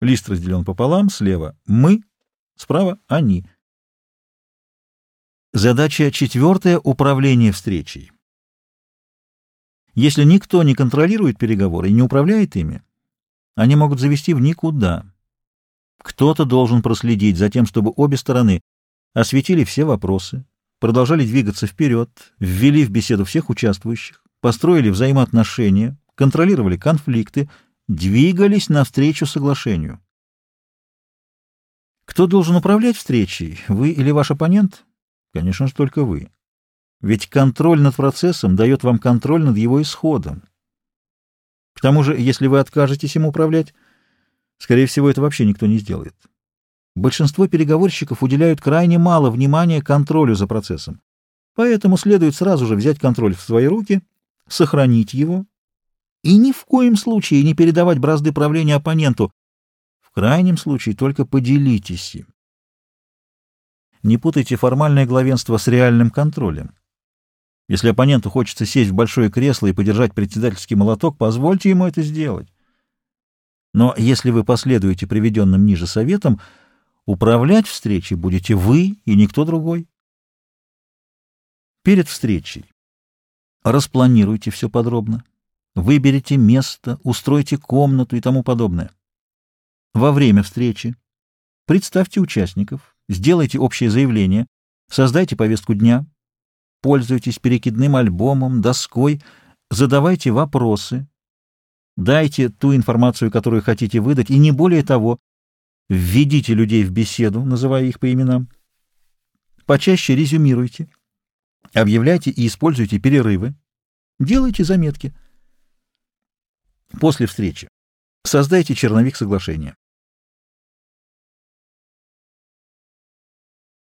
Лист разделен пополам, слева «мы», справа «они». Задача четвертая — управление встречей. Если никто не контролирует переговоры и не управляет ими, они могут завести в никуда. Кто-то должен проследить за тем, чтобы обе стороны осветили все вопросы, продолжали двигаться вперед, ввели в беседу всех участвующих, построили взаимоотношения, контролировали конфликты, двигались навстречу соглашению. Кто должен управлять встречей, вы или ваш оппонент? Конечно же, только вы. Ведь контроль над процессом дает вам контроль над его исходом. К тому же, если вы откажетесь им управлять, скорее всего, это вообще никто не сделает. Большинство переговорщиков уделяют крайне мало внимания контролю за процессом. Поэтому следует сразу же взять контроль в свои руки, сохранить его и ни в коем случае не передавать бразды правления оппоненту. В крайнем случае только поделитесь им. Не путайте формальное главенство с реальным контролем. Если оппоненту хочется сесть в большое кресло и подержать председательский молоток, позвольте ему это сделать. Но если вы последуете приведенным ниже советам, управлять встречей будете вы и никто другой. Перед встречей распланируйте все подробно, выберите место, устройте комнату и тому подобное. Во время встречи представьте участников, сделайте общее заявление, создайте повестку дня, пользуйтесь перекидным альбомом, доской, задавайте вопросы, дайте ту информацию, которую хотите выдать, и не более того, введите людей в беседу, называя их по именам. Почаще резюмируйте, объявляйте и используйте перерывы, делайте заметки. После встречи создайте черновик соглашения.